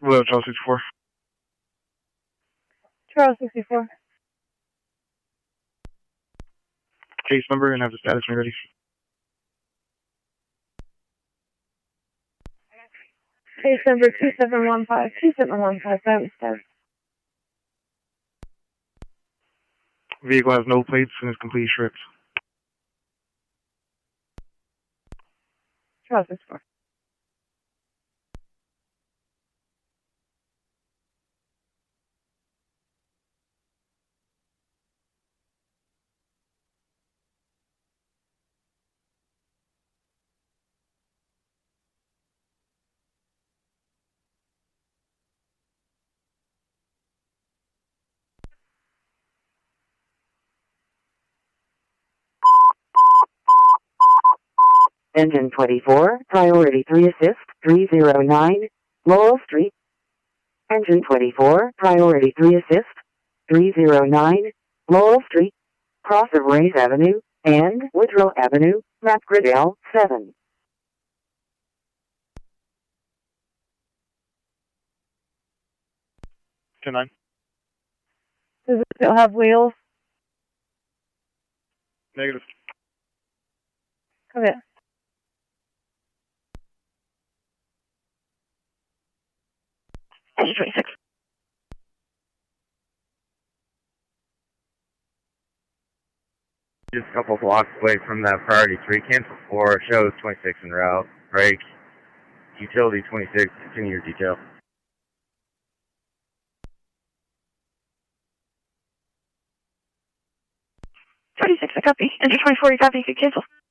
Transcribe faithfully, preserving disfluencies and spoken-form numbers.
Hello, Charles sixty-four. Charles sixty-four. Case number and have the status when ready. Case number two seven one five, two seven one five, seven seven. Vehicle has no plates and is completely stripped. Charles sixty-four. Engine twenty-four, priority three assist, three zero nine, Laurel Street. Engine twenty-four, priority three assist, three zero nine, Laurel Street, cross of Rays Avenue, and Woodrow Avenue, Map Gridell, seven. ten nine. Does it still have wheels? Negative. Come here. Engine twenty-six. Just a couple blocks away from that priority three, cancel four, shows twenty-six en route, break, utility twenty-six, continue your detail. thirty-six, I copy. Engine twenty-four, you copy, you can cancel.